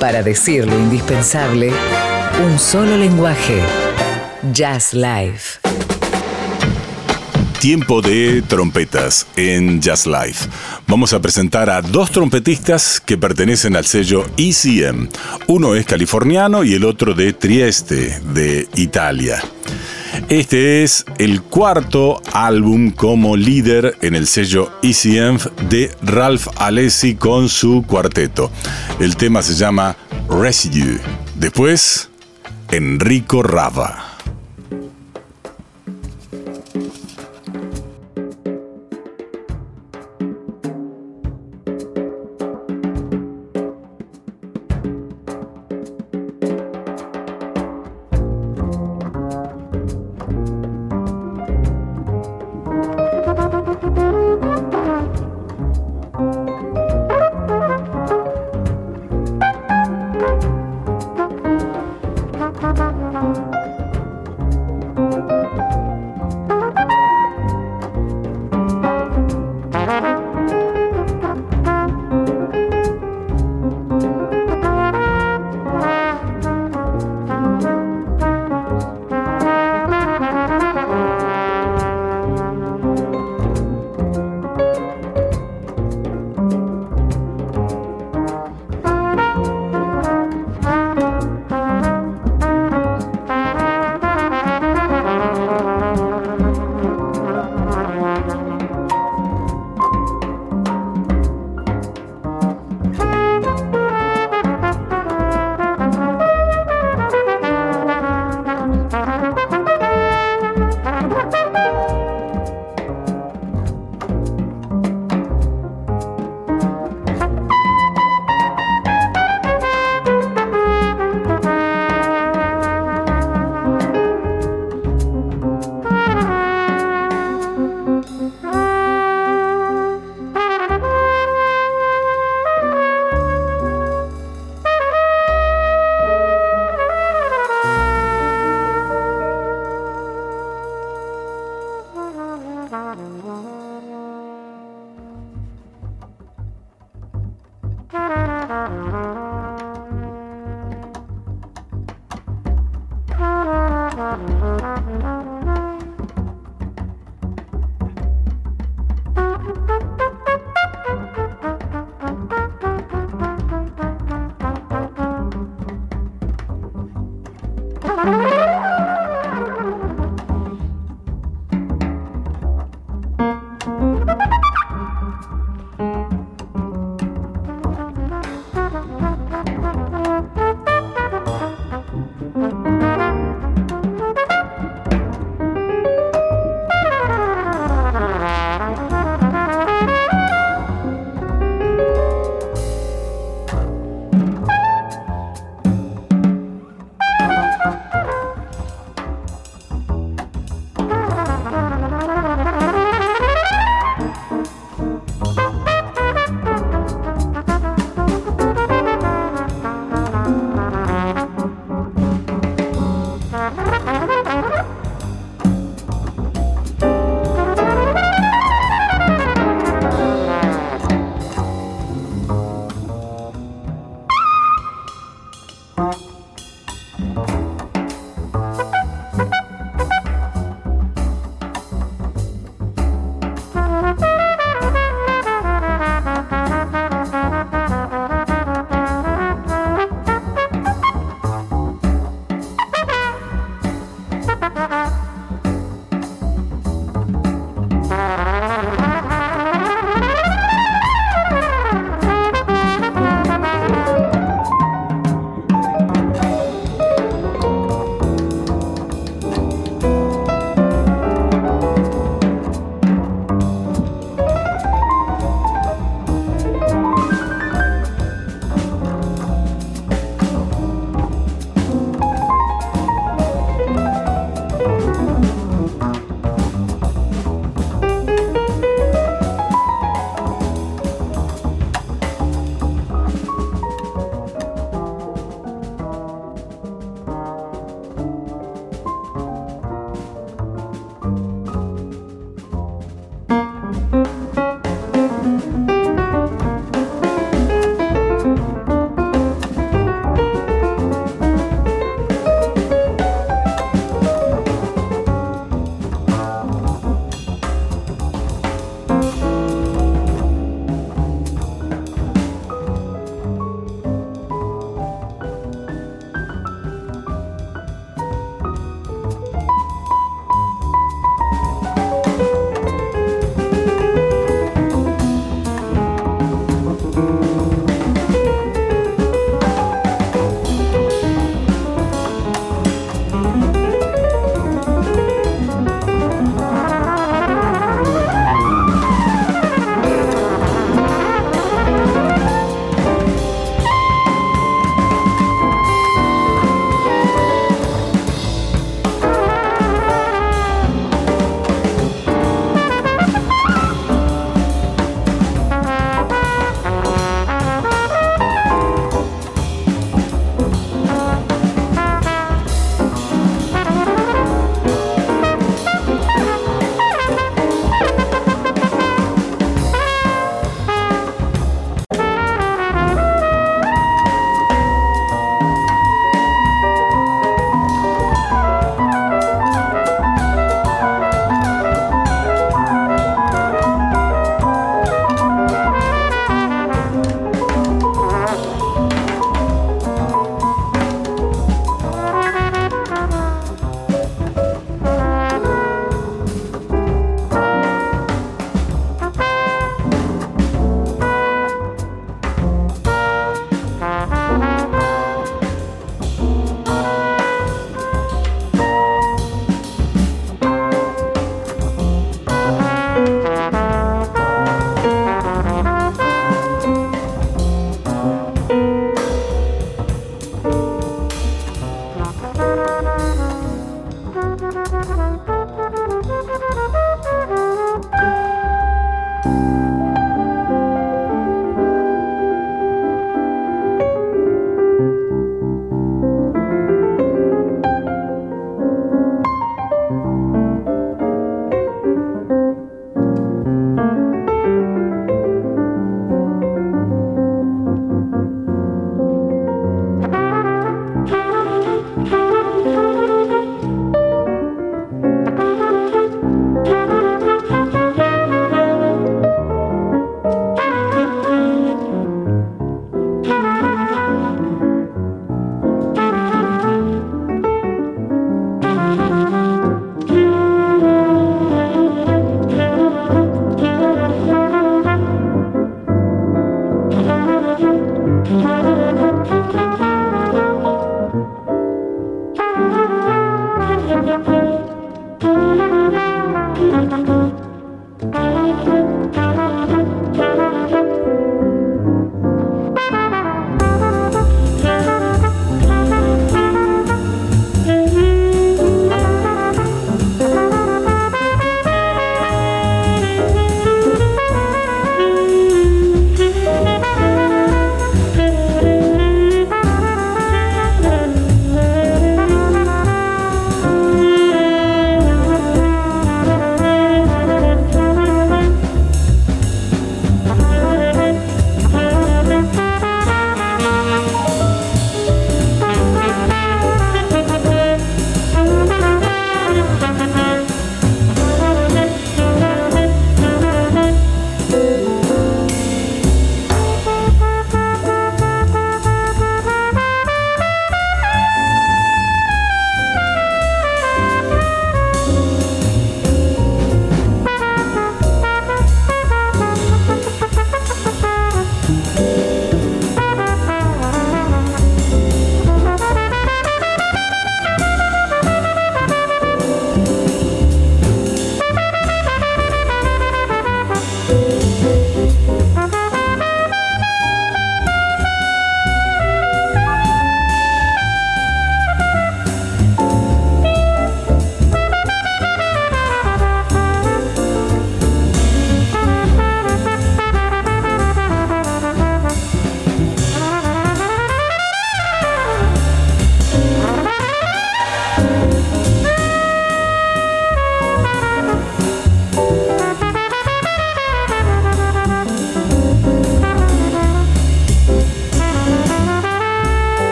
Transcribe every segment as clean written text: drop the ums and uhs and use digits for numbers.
Para decir lo indispensable, un solo lenguaje. Jazz Live. Tiempo de trompetas en Jazz Live. Vamos a presentar a dos trompetistas que pertenecen al sello ECM. Uno es californiano y el otro de Trieste, de Italia. Este es el cuarto álbum como líder en el sello ECM de Ralph Alessi con su cuarteto. El tema se llama Residue. Después, Enrico Rava.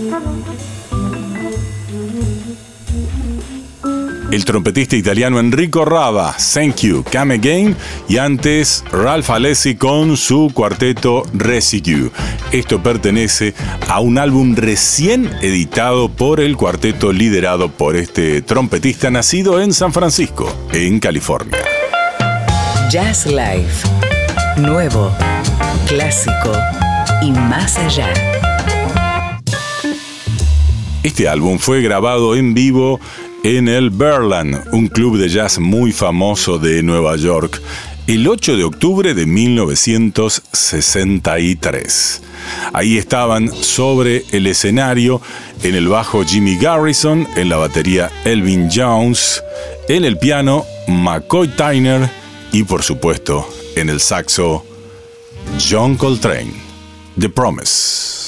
El trompetista italiano Enrico Rava, Thank You, Come Again, y antes Ralph Alessi con su cuarteto Residue. Esto pertenece a un álbum recién editado por el cuarteto liderado por este trompetista nacido en San Francisco, en California. Jazz Life, nuevo, clásico y más allá. Este álbum fue grabado en vivo en el Berlin, un club de jazz muy famoso de Nueva York, el 8 de octubre de 1963. Ahí estaban sobre el escenario, en el bajo Jimmy Garrison, en la batería Elvin Jones, en el piano McCoy Tyner y por supuesto en el saxo John Coltrane. The Promise.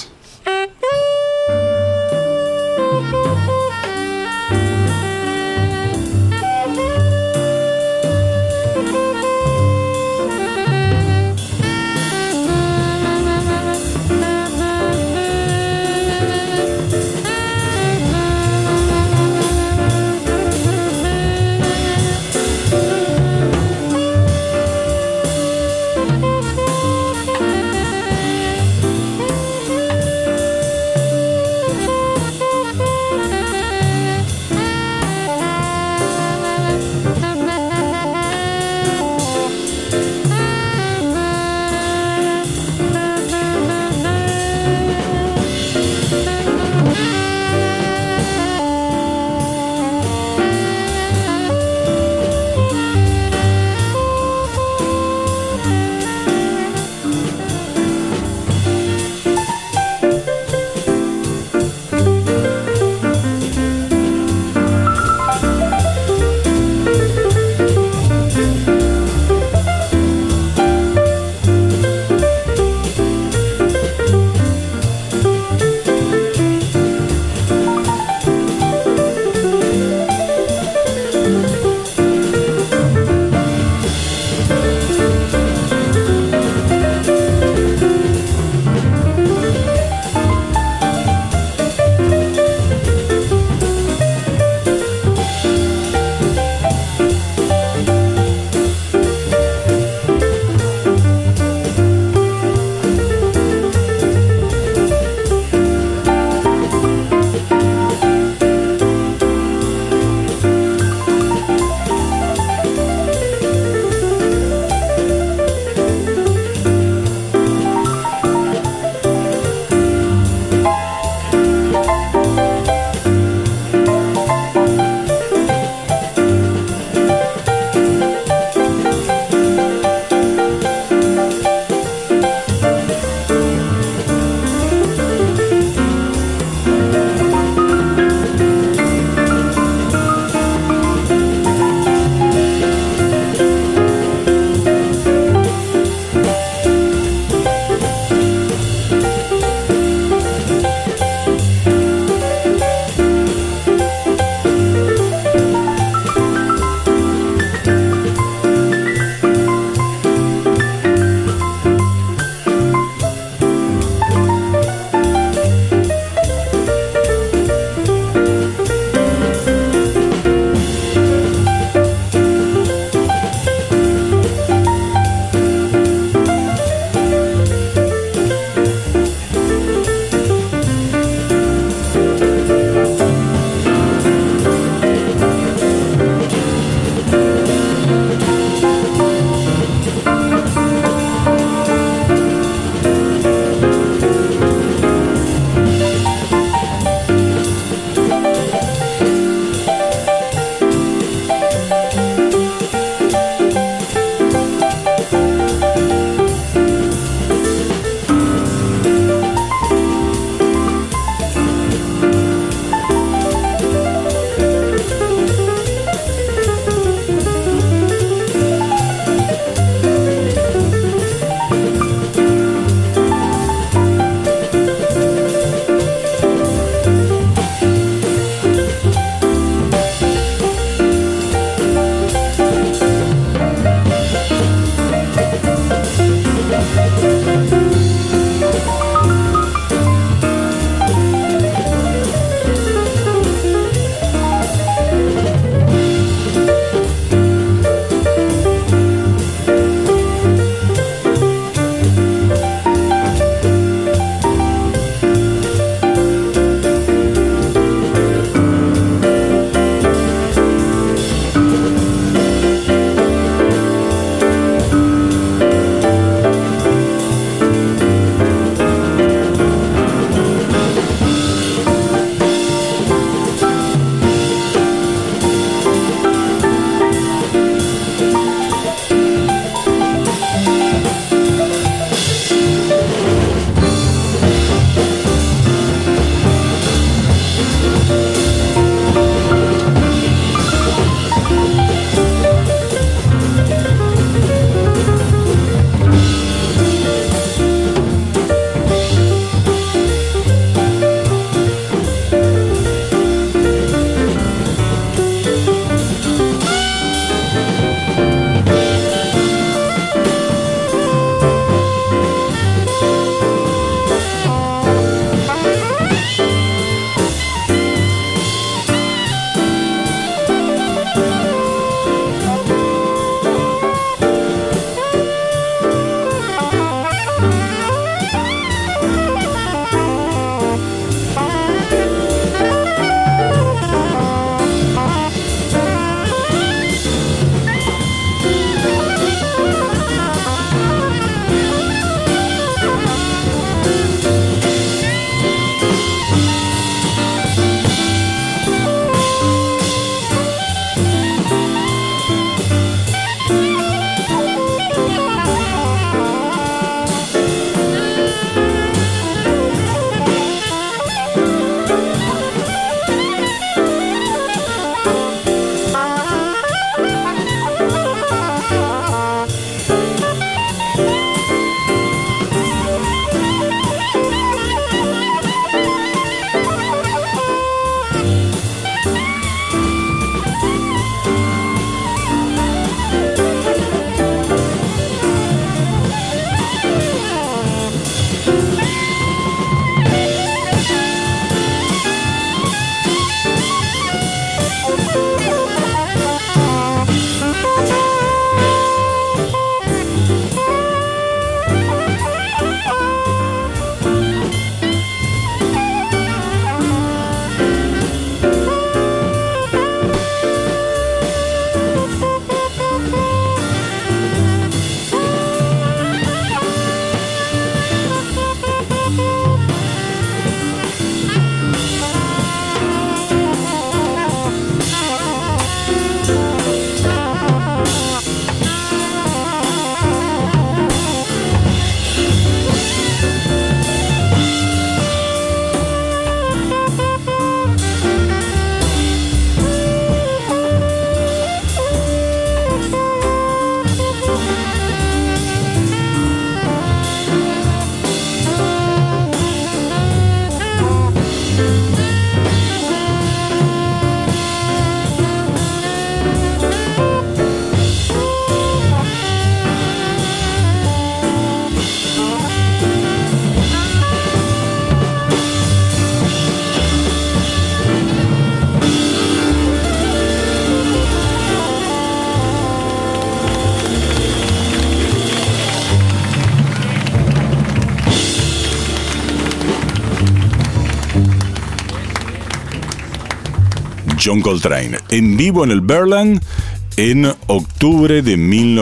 John Coltrane, en vivo en el Berlin en octubre de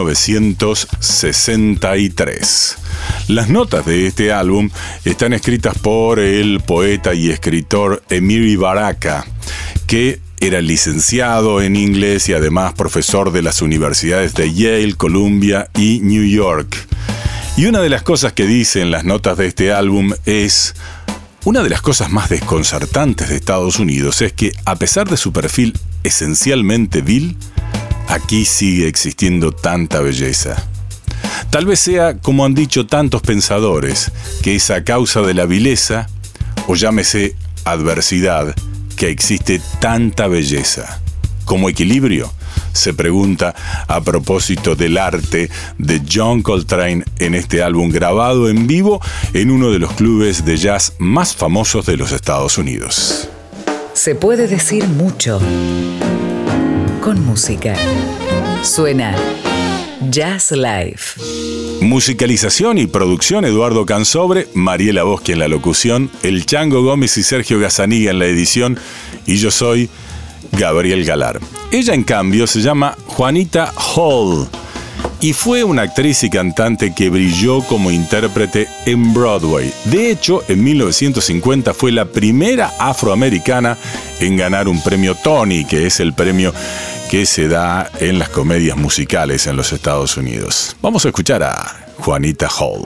1963. Las notas de este álbum están escritas por el poeta y escritor Amiri Baraka, que era licenciado en inglés y además profesor de las universidades de Yale, Columbia y New York. Y una de las cosas que dice en las notas de este álbum es: una de las cosas más desconcertantes de Estados Unidos es que, a pesar de su perfil esencialmente vil, aquí sigue existiendo tanta belleza. Tal vez sea, como han dicho tantos pensadores, que es a causa de la vileza, o llámese adversidad, que existe tanta belleza. ¿Como equilibrio?, se pregunta a propósito del arte de John Coltrane en este álbum grabado en vivo en uno de los clubes de jazz más famosos de los Estados Unidos. Se puede decir mucho con música. Suena Jazz Live. Musicalización y producción Eduardo Cansobre, Mariela Boschi en la locución, El Chango Gómez y Sergio Gazzaniga en la edición, y yo soy Gabriel Galar. Ella, en cambio, se llama Juanita Hall y fue una actriz y cantante que brilló como intérprete en Broadway. De hecho, en 1950 fue la primera afroamericana en ganar un premio Tony, que es el premio que se da en las comedias musicales en los Estados Unidos. Vamos a escuchar a Juanita Hall.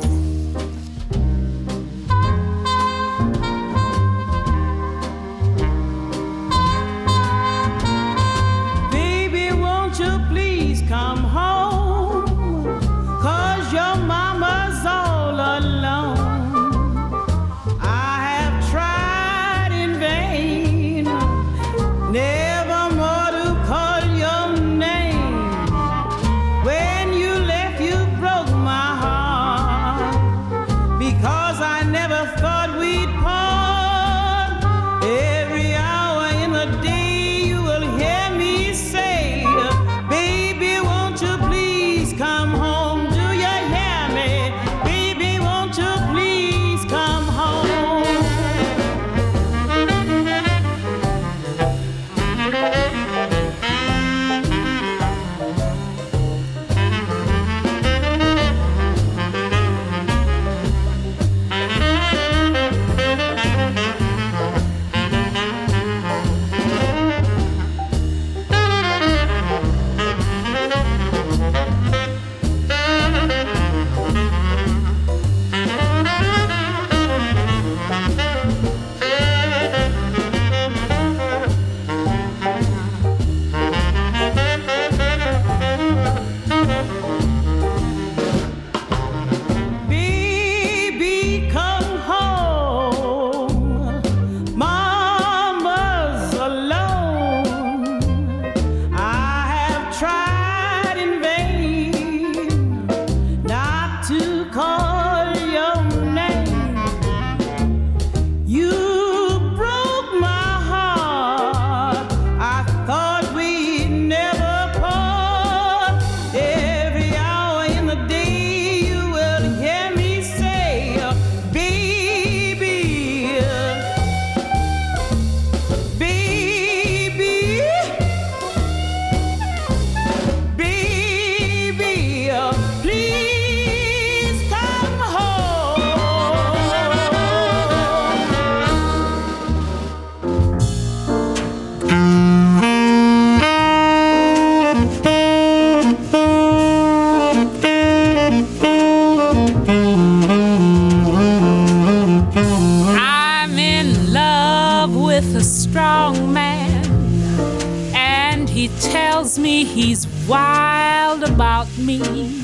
He's wild about me.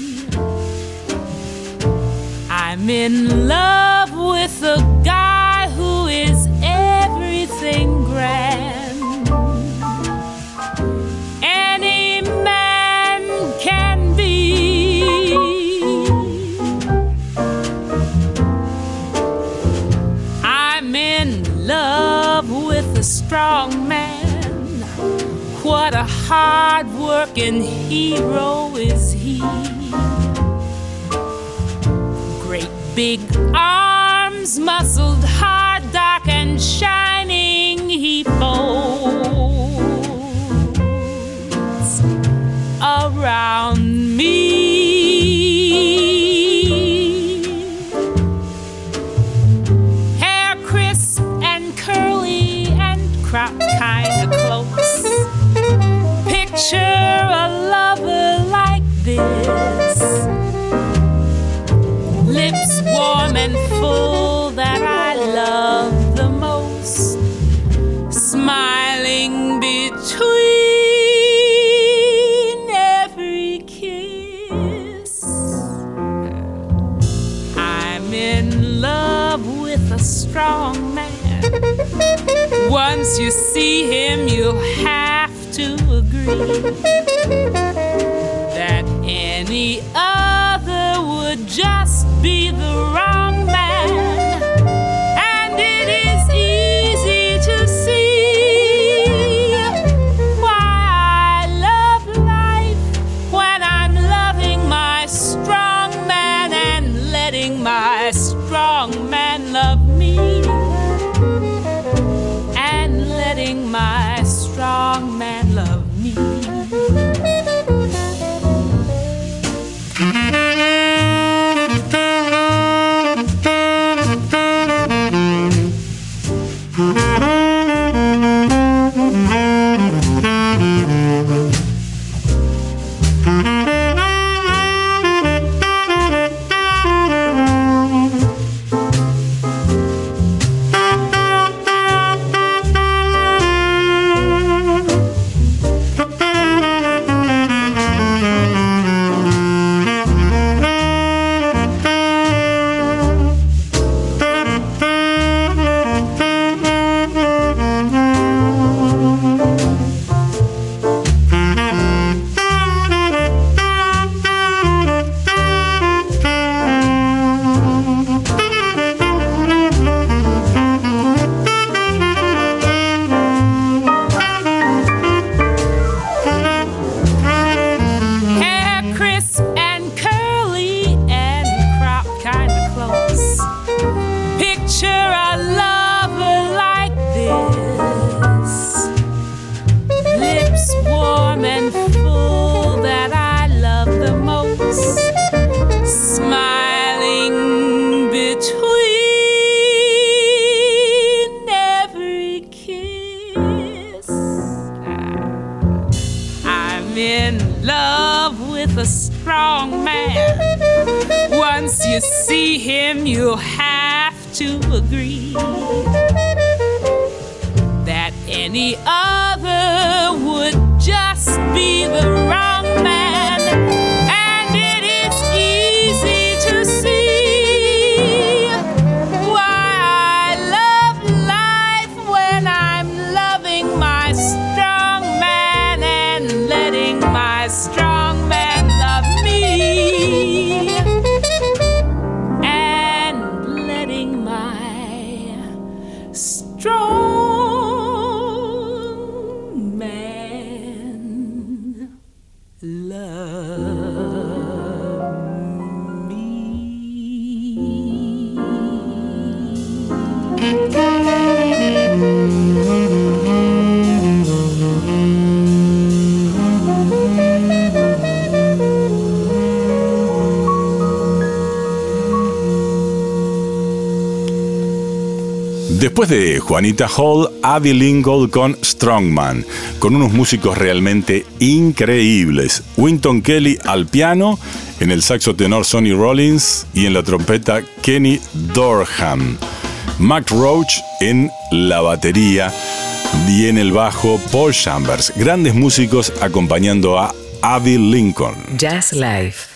I'm in love with a guy who is everything grand any man can be. I'm in love with a strong man. What a hard-working hero is he. Great big arms, muscled, hard, dark, and shining he folds. Once you see him, you'll have to agree that any other would just be the wrong man. And it is easy to see why I love life when I'm loving my strong man and letting my strong man love me. And letting my strong man love me. Once you see him, you'll have to agree that any other would just be the wrong man. And it is easy to see why I love life when I'm loving my strong man and letting my strong man love me. Strong man love me. Después de Juanita Hall, Abbey Lincoln con Strongman, con unos músicos realmente increíbles. Wynton Kelly al piano, en el saxo tenor Sonny Rollins y en la trompeta Kenny Dorham. Mac Roach en la batería y en el bajo Paul Chambers. Grandes músicos acompañando a Abbey Lincoln. Jazz Live.